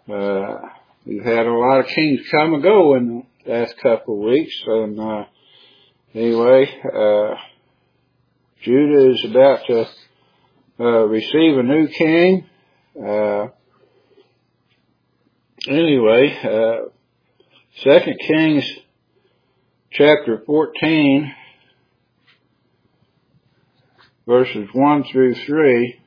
We've had a lot of kings come and go in the last couple of weeks, and anyway, Judah is about to receive a new king. Anyway, 2 Kings chapter 14, verses 1 through 3.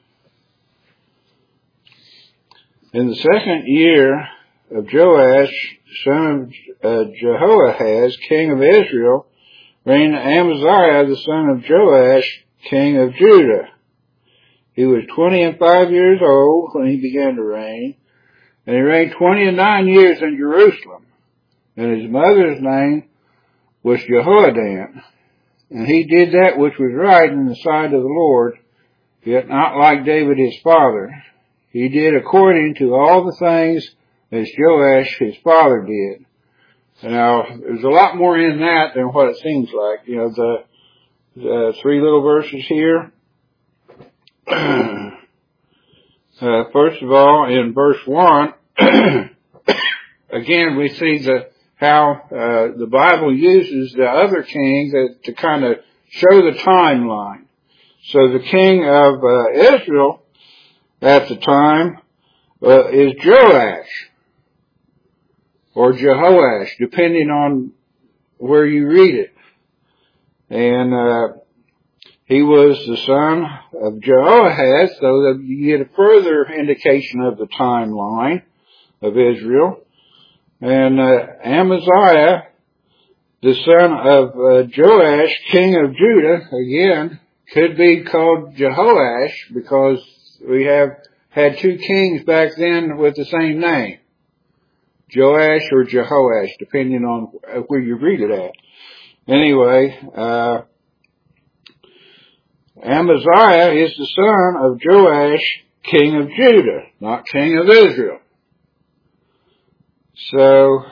In the second year of Joash, son of Jehoahaz, king of Israel, reigned Amaziah, the son of Joash, king of Judah. He was 25 years old when he began to reign, and he reigned 29 years in Jerusalem. And his mother's name was Jehoaddan. And he did that which was right in the sight of the Lord, yet not like David his father. He did according to all the things as Joash his father did. Now, there's a lot more in that than what it seems like. You know, the three little verses here. First of all, in verse 1, again, we see how the Bible uses the other king to kind of show the timeline. So the king of Israel at the time is Joash or Jehoash, depending on where you read it. And he was the son of Jehoahaz, so that you get a further indication of the timeline of Israel. And Amaziah, the son of Joash, king of Judah, again, could be called Jehoash because we have had two kings back then with the same name. Joash or Jehoash, depending on where you read it at. Anyway, Amaziah is the son of Joash, king of Judah, not king of Israel. So,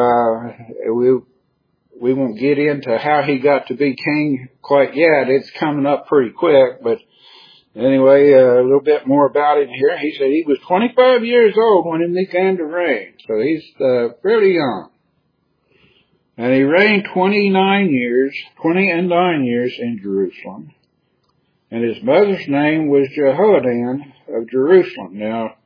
we won't get into how he got to be king quite yet. It's coming up pretty quick, but anyway, a little bit more about it here. He said he was 25 years old when he began to reign, so he's fairly young. And he reigned 29 years in Jerusalem. And his mother's name was Jehoaddan of Jerusalem. Now,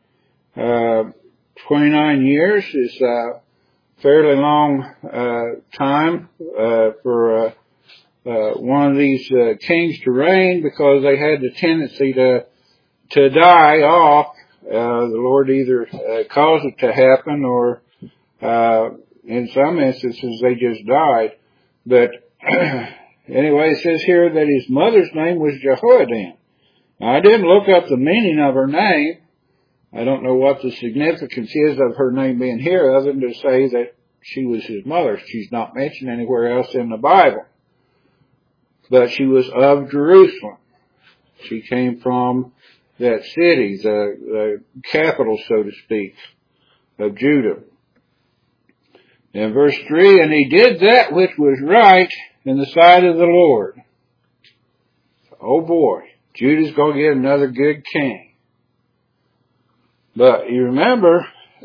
29 years is a fairly long time for one of these kings to reign, because they had the tendency to die off. The Lord either caused it to happen, or in some instances they just died. But anyway, it says here that his mother's name was Jehoaddan. Now, I didn't look up the meaning of her name. I don't know what the significance is of her name being here, other than to say that she was his mother. She's not mentioned anywhere else in the Bible. But she was of Jerusalem. She came from that city, the capital, so to speak, of Judah. In verse 3, and he did that which was right in the sight of the Lord. Oh boy, Judah's going to get another good king. But you remember,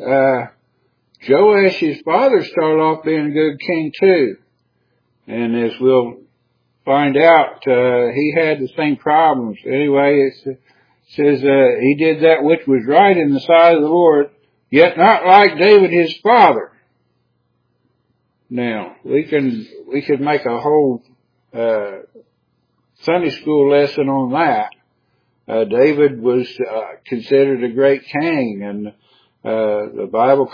Joash's father started off being a good king too. And as we'll find out, he had the same problems. Anyway, it says, he did that which was right in the sight of the Lord, yet not like David his father. Now, we could make a whole, Sunday school lesson on that. David was, considered a great king, and, the Bible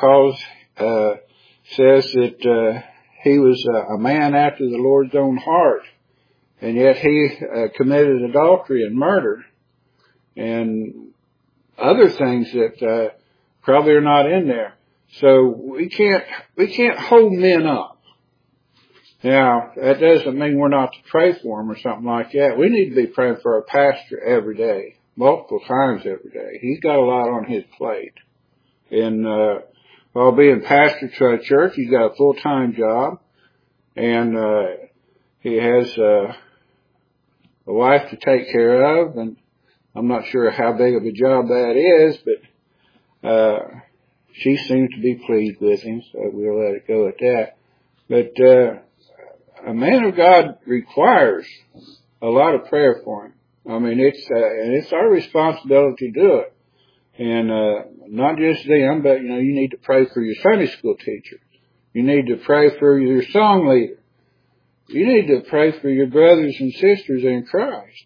says that, he was a man after the Lord's own heart. And yet he committed adultery and murder and other things that probably are not in there. So we can't hold men up. Now, that doesn't mean we're not to pray for them or something like that. We need to be praying for our pastor every day, multiple times every day. He's got a lot on his plate. And while being pastor to a church, he's got a full-time job, and he has a wife to take care of, and I'm not sure how big of a job that is, but she seemed to be pleased with him, so we'll let it go at that. But a man of God requires a lot of prayer for him. I mean, it's our responsibility to do it. And not just them, but you need to pray for your Sunday school teacher. You need to pray for your song leader. You need to pray for your brothers and sisters in Christ.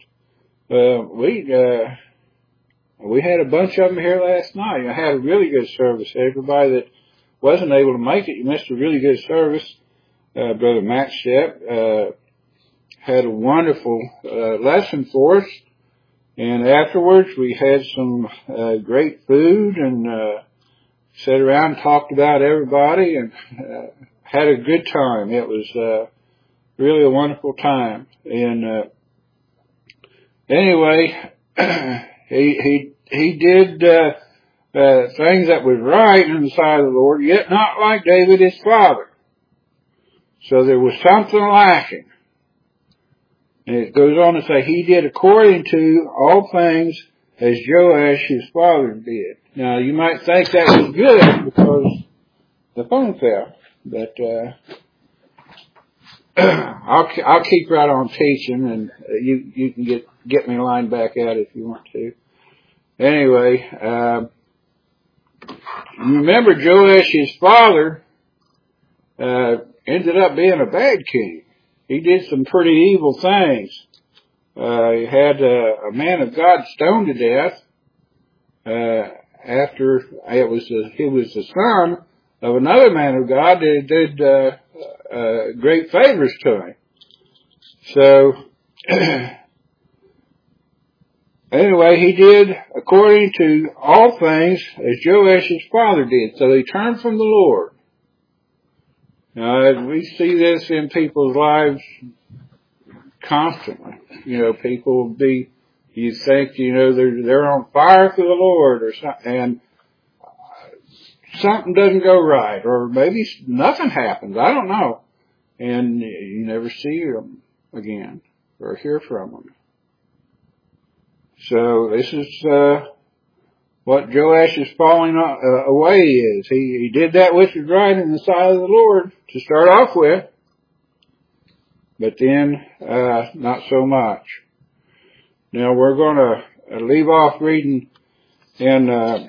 We had a bunch of them here last night. I had a really good service. Everybody that wasn't able to make it, you missed a really good service. Brother Matt Stepp had a wonderful lesson for us. And afterwards, we had some great food and sat around and talked about everybody and had a good time. It was really a wonderful time. And anyway, he did things that was right in the sight of the Lord, yet not like David his father. So there was something lacking. And it goes on to say, he did according to all things as Joash his father did. Now, you might think that was good because the phone fell. But I'll keep right on teaching, and you can get me lined back out if you want to. Anyway, you remember Joash his father ended up being a bad king. He did some pretty evil things. He had a man of God stoned to death after he was the son of another man of God that did great favors to him. So anyway, he did according to all things as Joash his father did. So he turned from the Lord. Now, we see this in people's lives constantly. People you think, they're on fire for the Lord or something, and something doesn't go right, or maybe nothing happens. I don't know. And you never see them again or hear from them. So this is what Joash is falling away is. He did that which was right in the sight of the Lord to start off with, but then not so much. Now we're going to leave off reading in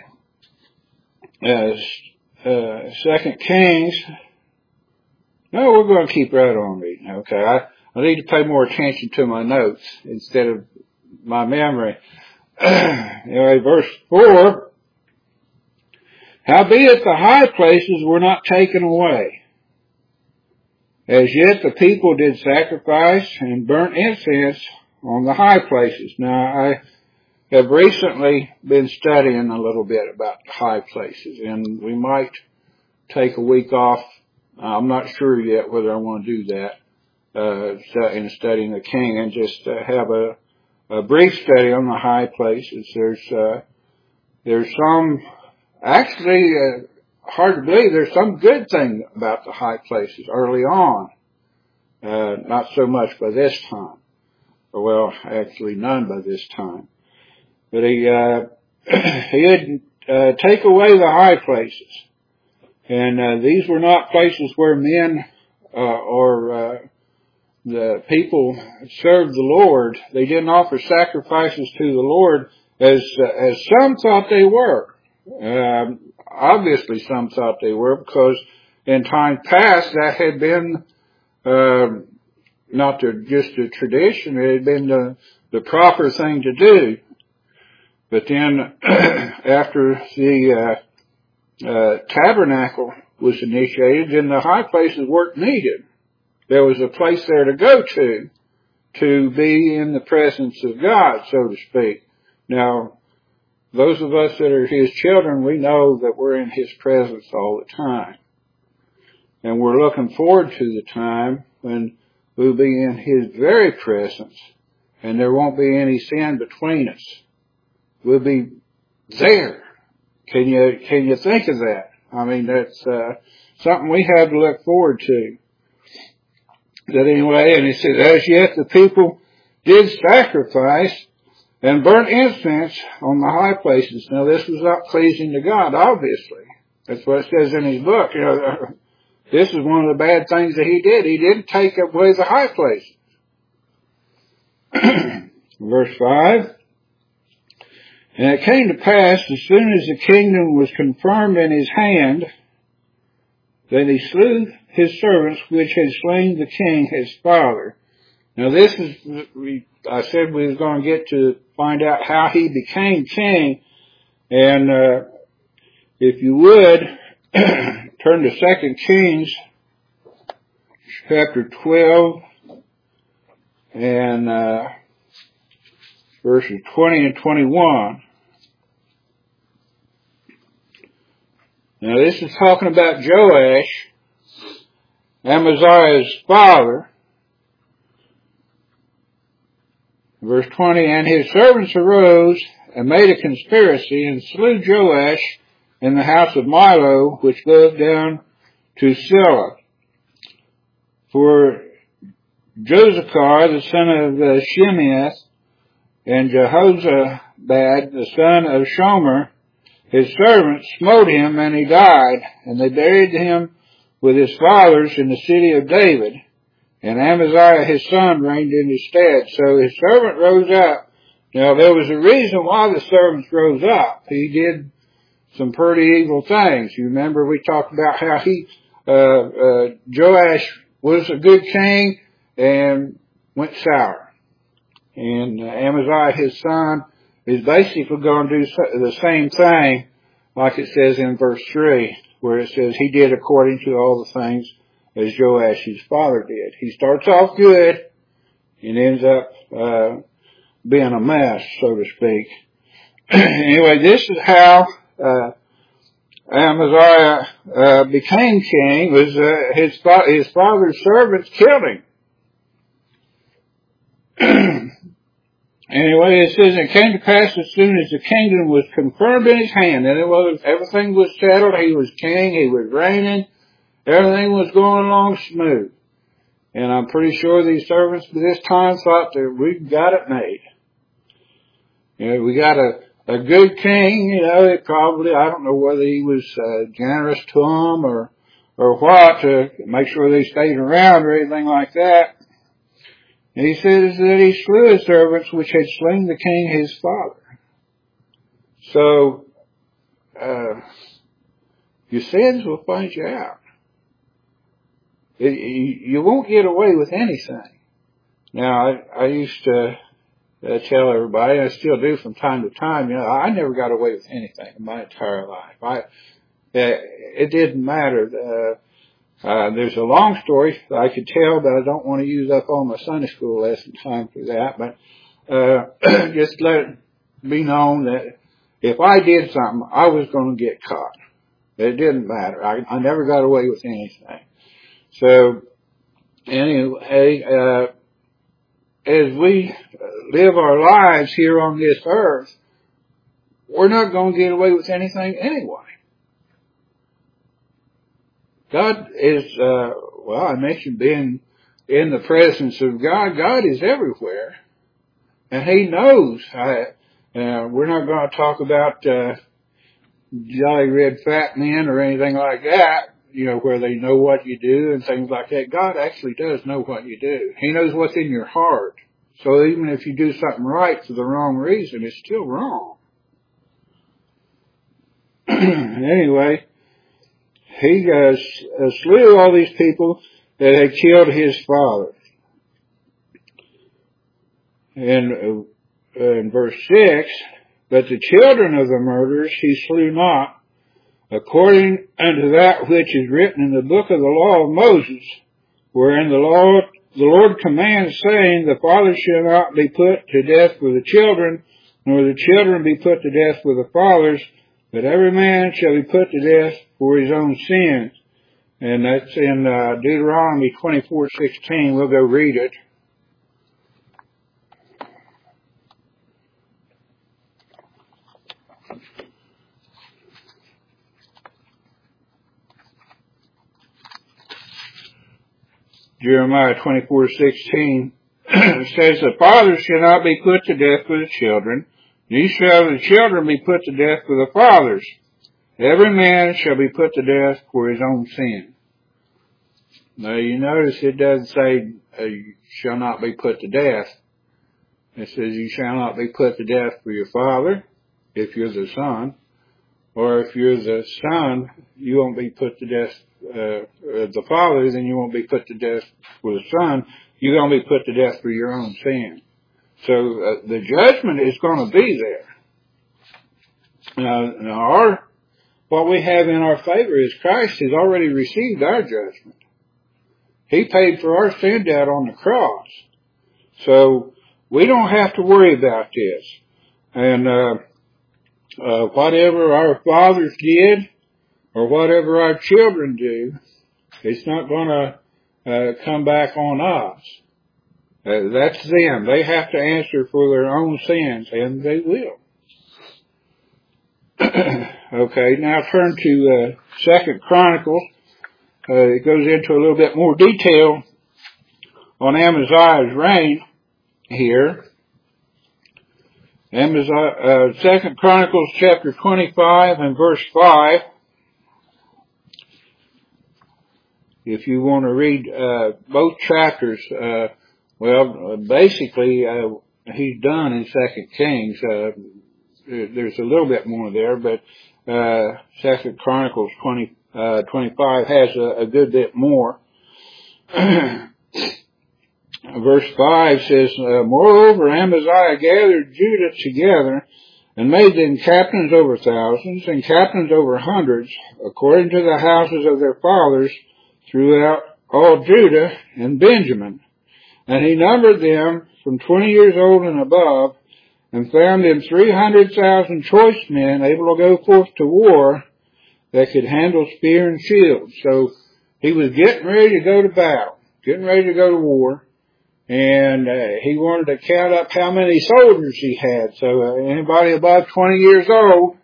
2 Kings. No, we're going to keep right on reading. Okay, I need to pay more attention to my notes instead of my memory. Anyway, verse 4, howbeit the high places were not taken away. As yet the people did sacrifice and burnt incense on the high places. Now, I have recently been studying a little bit about the high places, and we might take a week off. I'm not sure yet whether I want to do that in studying the king, and just have a brief study on the high places. There's some, actually, hard to believe, there's some good thing about the high places early on. Not so much by this time. Well, actually none by this time. But he'd take away the high places. And these were not places where men or the people served the Lord. They didn't offer sacrifices to the Lord as some thought they were. Obviously some thought they were, because in time past that had been not just a tradition, it had been the proper thing to do. But then after the tabernacle was initiated, then the high places weren't needed. There was a place there to go to be in the presence of God, so to speak. Now, those of us that are His children, we know that we're in His presence all the time. And we're looking forward to the time when we'll be in His very presence, and there won't be any sin between us. We'll be there. Can you think of that? I mean, that's something we have to look forward to. That anyway, and he said, as yet the people did sacrifice and burnt incense on the high places. Now, this was not pleasing to God, obviously. That's what it says in his book. You know, this is one of the bad things that he did. He didn't take away the high places. Verse 5. And it came to pass, as soon as the kingdom was confirmed in his hand, that he slew his servants which had slain the king his father. Now this is, I said we was going to get to find out how he became king. And if you would, turn to 2 Kings chapter 12 and verses 20 and 21. Now this is talking about Joash, Amaziah's father. Verse 20, and his servants arose and made a conspiracy and slew Joash in the house of Milo, which goeth down to Silla. For Josachar, the son of Shimeath, and Jehozabad, the son of Shomer, his servants, smote him, and he died. And they buried him with his fathers in the city of David. And Amaziah his son reigned in his stead. So his servant rose up. Now there was a reason why the servants rose up. He did some pretty evil things. You remember we talked about how Joash was a good king and went sour. And Amaziah his son is basically going to do the same thing like it says in verse 3, where it says he did according to all the things as Joash his father did. He starts off good and ends up being a mess, so to speak. Anyway, this is how Amaziah became king. Was his father's servants killed him. Anyway, it says it came to pass as soon as the kingdom was confirmed in his hand, and everything was settled. He was king. He was reigning. Everything was going along smooth. And I'm pretty sure these servants by this time thought that we've got it made. You know, we got a good king, you know, it probably, I don't know whether he was generous to them or what, to make sure they stayed around or anything like that. And he says that he slew his servants which had slain the king his father. So, your sins will find you out. You won't get away with anything. Now, I used to tell everybody, I still do from time to time, you know, I never got away with anything in my entire life. It didn't matter. There's a long story that I could tell, but I don't want to use up all my Sunday school lesson time for that. But just let it be known that if I did something, I was going to get caught. It didn't matter. I never got away with anything. So, anyway, as we live our lives here on this earth, we're not going to get away with anything anyway. God is, I mentioned being in the presence of God. God is everywhere. And He knows. We're not going to talk about jolly red fat men or anything like that, you know, where they know what you do and things like that. God actually does know what you do. He knows what's in your heart. So even if you do something right for the wrong reason, it's still wrong. Anyway, he slew all these people that had killed his father. And in verse 6, but the children of the murderers he slew not, according unto that which is written in the book of the law of Moses, wherein the Lord commands, saying, the father shall not be put to death with the children, nor the children be put to death with the fathers, but every man shall be put to death for his own sins. And that's in Deuteronomy 24:16. We'll go read it. Jeremiah 24:16 says, the fathers shall not be put to death with the children, neither shall the children be put to death with the fathers, Every man shall be put to death for his own sin. Now you notice it doesn't say you shall not be put to death. It says you shall not be put to death for your father, if you're the son, or if you're the son, you won't be put to death, the father, then you won't be put to death for the son, you're going to be put to death for your own sin. So the judgment is going to be there. Now what we have in our favor is Christ has already received our judgment. He paid for our sin debt on the cross. So we don't have to worry about this. And whatever our fathers did or whatever our children do, it's not going to come back on us. That's them. They have to answer for their own sins, and they will. Okay, now turn to 2 Chronicles. It goes into a little bit more detail on Amaziah's reign here. 2 Chronicles chapter 25 and verse 5. If you want to read both chapters, basically he's done in 2 Kings. There's a little bit more there, but 2 Chronicles 25 has a good bit more. Verse 5 says, Moreover, Amaziah gathered Judah together and made them captains over thousands and captains over hundreds, according to the houses of their fathers, throughout all Judah and Benjamin. And he numbered them from 20 years old and above, and found them 300,000 choice men able to go forth to war that could handle spear and shield. So he was getting ready to go to battle, getting ready to go to war, and he wanted to count up how many soldiers he had. So anybody above 20 years old,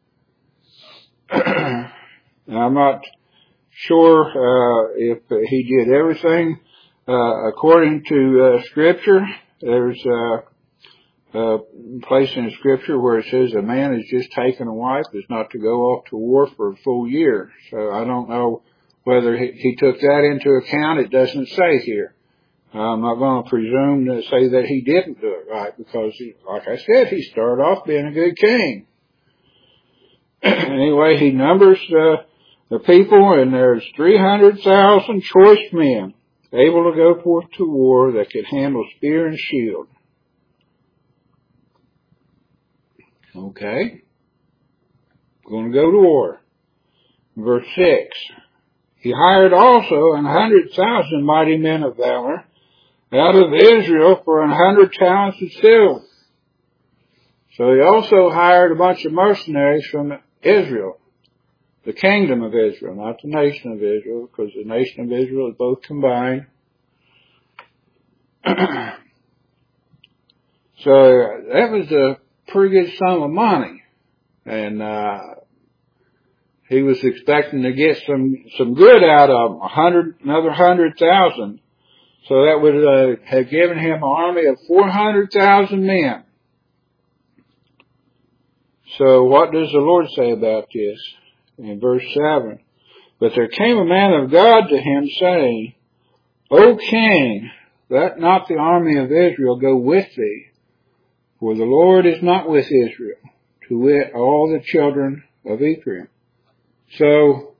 I'm not sure if he did everything according to Scripture. There's a place in Scripture where it says a man has just taken a wife is not to go off to war for a full year. So I don't know whether he took that into account. It doesn't say here. I'm not going to presume to say that he didn't do it right, because, like I said, he started off being a good king. Anyway, he numbers the people, and there's 300,000 choice men able to go forth to war that could handle spear and shield. Okay. Going to go to war. Verse 6. He hired also 100,000 mighty men of valor out of Israel for 100 talents of silver. So he also hired a bunch of mercenaries from Israel, the kingdom of Israel, not the nation of Israel, because the nation of Israel is both combined. So that was a pretty good sum of money, and he was expecting to get some good out of them, another 100,000. So that would have given him an army of 400,000 men. So what does the Lord say about this? In verse 7, But there came a man of God to him, saying, O king, let not the army of Israel go with thee, for the Lord is not with Israel, to wit, all the children of Ephraim. So,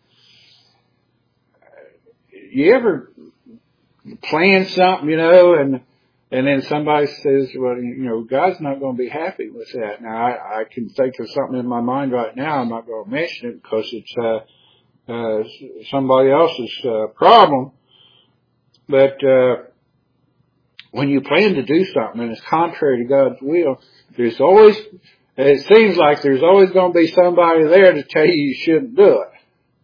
you ever plan something, and then somebody says, well, God's not going to be happy with that. Now, I can think of something in my mind right now. I'm not going to mention it because it's somebody else's problem. But when you plan to do something and it's contrary to God's will, it seems like there's always going to be somebody there to tell you shouldn't do it.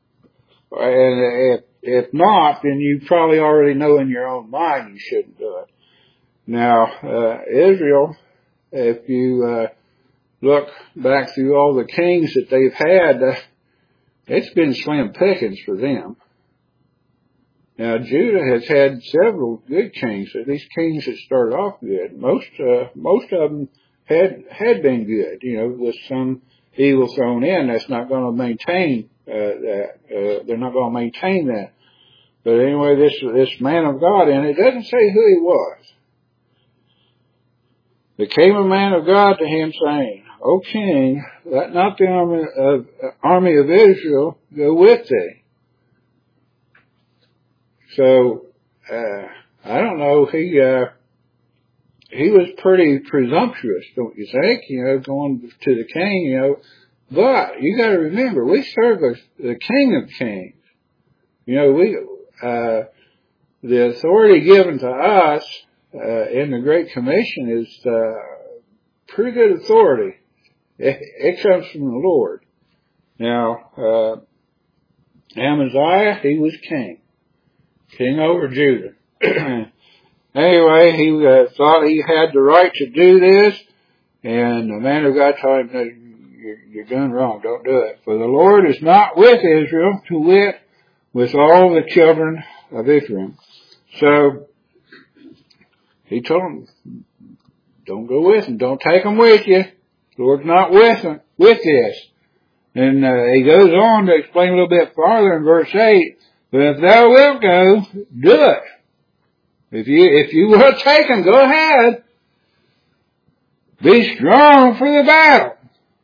And if not, then you probably already know in your own mind you shouldn't do it. Now, Israel, if you look back through all the kings that they've had, it's been slim pickings for them. Now, Judah has had several good kings, at least kings that started off good. Most of them had been good, with some evil thrown in, that's not going to maintain that. They're not going to maintain that. But anyway, this man of God, and it doesn't say who he was. There came a man of God to him, saying, O king, let not the army of Israel go with thee. So, I don't know, he was pretty presumptuous, don't you think? Going to the king, But you got to remember, we serve the King of Kings. The authority given to us in the Great Commission is pretty good authority. It comes from the Lord. Now, Amaziah, he was king over Judah. Anyway, he thought he had the right to do this, and the man of God told him, no, you're doing wrong, don't do it. For the Lord is not with Israel, to wit, with all the children of Israel. So, he told him, don't go with them, don't take them with you. The Lord's not with this. And he goes on to explain a little bit farther in verse 8, but if thou wilt go, do it. If you will take them, go ahead. Be strong for the battle.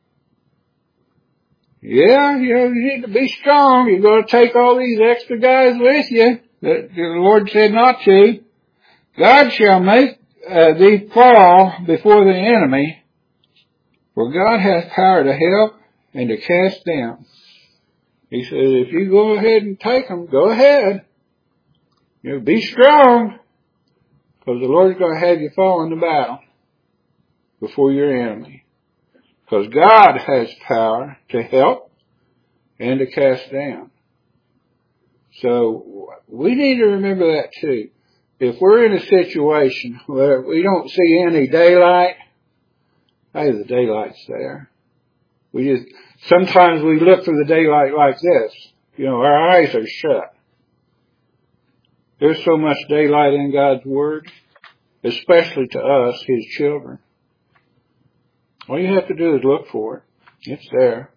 Yeah, you need to be strong. You're going to take all these extra guys with you that the Lord said not to. God shall make thee fall before the enemy, for God hath power to help and to cast down. He says, if you go ahead and take them, go ahead. Be strong, because the Lord's going to have you fall in the battle before your enemy. Because God has power to help and to cast down. So we need to remember that too. If we're in a situation where we don't see any daylight, hey, the daylight's there. Sometimes we look for the daylight like this. Our eyes are shut. There's so much daylight in God's Word, especially to us, His children. All you have to do is look for it. It's there.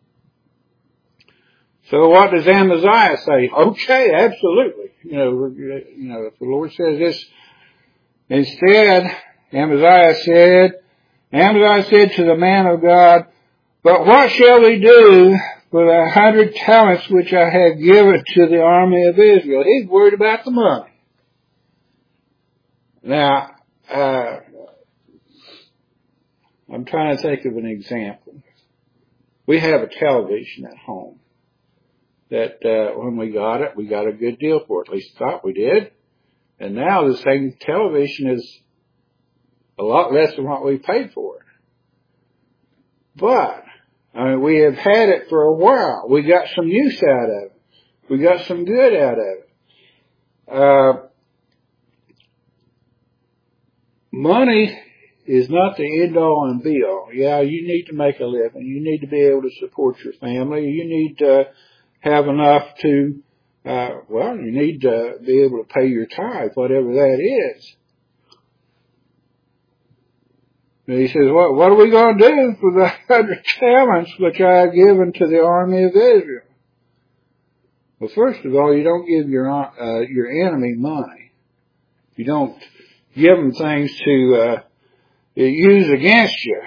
So what does Amaziah say? Okay, absolutely. If the Lord says this, instead, Amaziah said to the man of God, but what shall we do for the 100 talents which I have given to the army of Israel? He's worried about the money. Now, I'm trying to think of an example. We have a television at home that when we got it, we got a good deal for it. At least thought we did. And now the same television is a lot less than what we paid for it. But we have had it for a while. We got some use out of it. We got some good out of it. Money is not the end all and be all. Yeah, you need to make a living. You need to be able to support your family. You need to have enough to, you need to be able to pay your tithe, whatever that is. And he says, what are we going to do for the 100 talents which I have given to the army of Israel? Well, first of all, you don't give your enemy money. You don't give them things to use against you.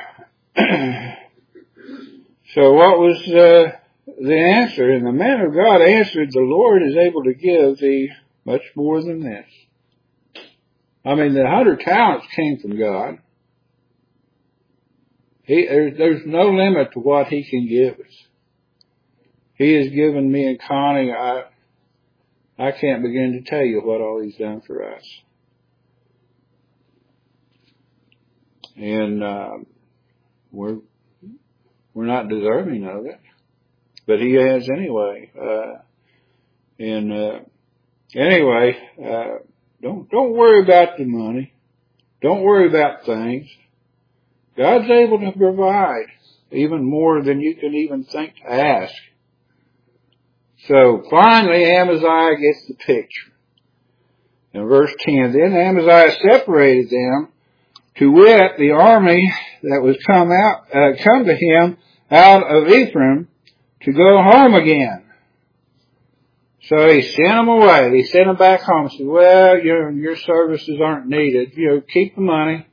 So what was the answer? And the man of God answered, the Lord is able to give thee much more than this. I mean, the 100 talents came from God. There's no limit to what He can give us. He has given me and Connie, I can't begin to tell you what all He's done for us. And we're not deserving of it, but He has anyway. Don't worry about the money. Don't worry about things. God's able to provide even more than you can even think to ask. So finally, Amaziah gets the picture. In verse 10, then Amaziah separated them, to wit, the army that was come to him out of Ephraim to go home again. So he sent them away. He sent them back home. Said, well, your services aren't needed. Keep the money,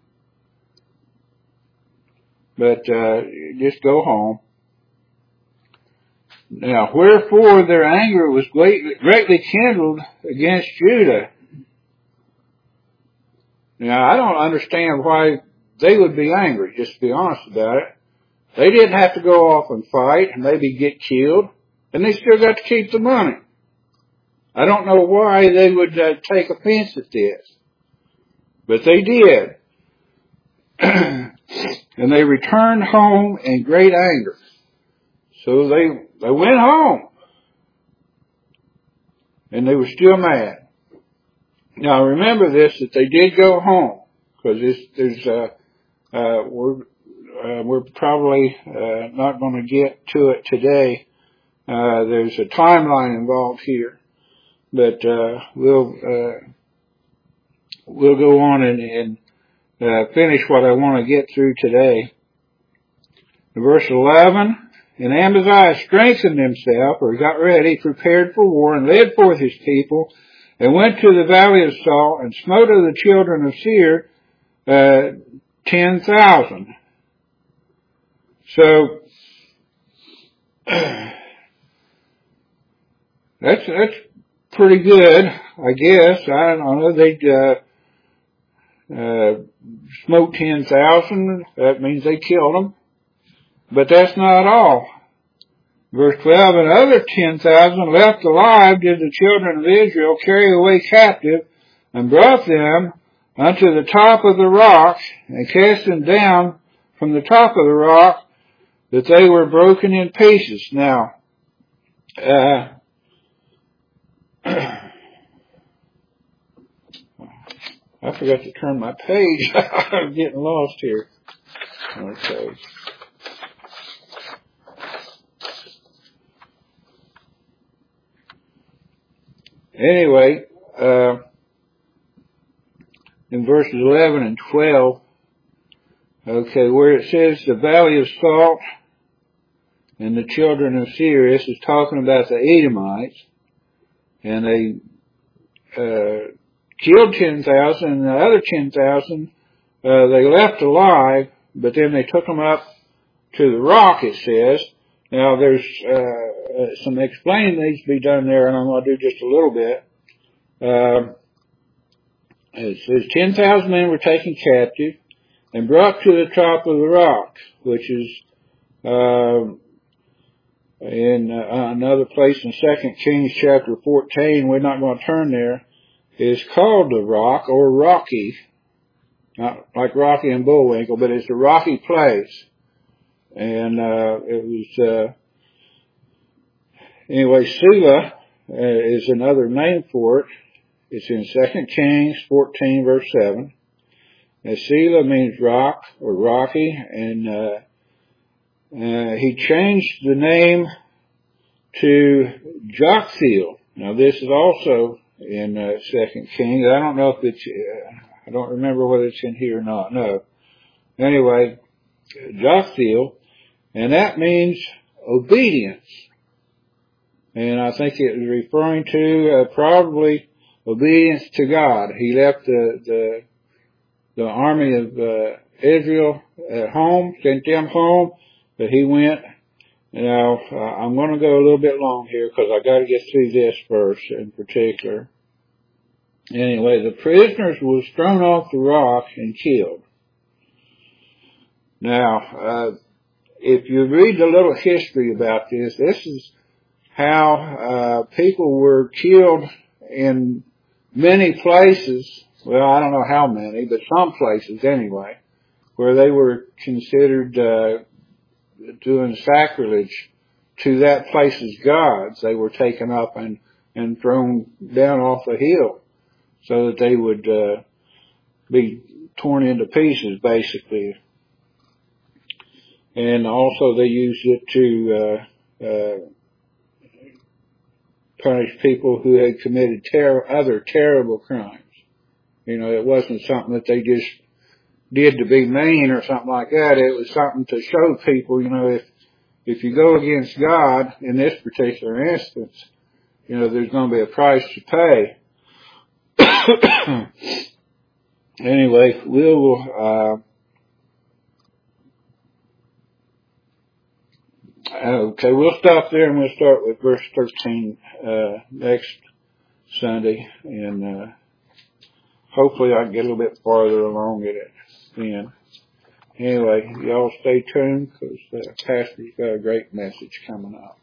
but just go home. Now, wherefore their anger was greatly kindled against Judah. Now, I don't understand why they would be angry, just to be honest about it. They didn't have to go off and fight and maybe get killed, and they still got to keep the money. I don't know why they would take offense at this, but they did. And they returned home in great anger. So they went home, and they were still mad. Now remember this, that they did go home, because we're probably not going to get to it today. There's a timeline involved here, but we'll go on and finish what I want to get through today. Verse 11. And Amaziah strengthened himself, or got ready, prepared for war, and led forth his people, and went to the valley of Salt, and smote of the children of Seir 10,000. So that's pretty good, I guess. I don't know. They smote 10,000. That means they killed them. But that's not all. Verse 12, and other 10,000 left alive did the children of Israel carry away captive, and brought them unto the top of the rock, and cast them down from the top of the rock, that they were broken in pieces. Now, I forgot to turn my page. I'm getting lost here. Okay. Anyway, in verses 11 and 12, okay, where it says the valley of Salt and the children of Seir, this is talking about the Edomites, and they killed 10,000, and the other 10,000 they left alive, but then they took them up to the rock, it says. Now, there's some explaining needs to be done there, and I'm going to do just a little bit. It says 10,000 men were taken captive and brought to the top of the rock, which is in another place in 2 Kings chapter 14. We're not going to turn there. It's called the Rock, or Rocky, not like Rocky and Bullwinkle, but it's a rocky place. And it was anyway, Selah is another name for it. It's in 2 Kings 14 verse 7. And Selah means rock or rocky, and he changed the name to Joktheel. Now this is also in 2 Kings. I don't know if it's, I don't remember whether it's in here or not. No. Anyway, Joktheel, and that means obedience. And I think it was referring to probably obedience to God. He left the army of Israel at home, sent them home, but he went. Now, I'm going to go a little bit long here because I got to get through this verse in particular. Anyway, the prisoners was thrown off the rock and killed. Now, if you read a little history about this, this is how people were killed in many places. Well, I don't know how many, but some places anyway, where they were considered doing sacrilege to that place's gods. They were taken up and thrown down off a hill so that they would be torn into pieces, basically. And also they used it to punish people who had committed other terrible crimes. You know, it wasn't something that they just did to be mean or something like that. It was something to show people, you know, if you go against God in this particular instance, there's going to be a price to pay. Anyway, we'll stop there and we'll start with verse 13 next Sunday, and hopefully I can get a little bit farther along in it then. Anyway, y'all stay tuned because Pastor's got a great message coming up.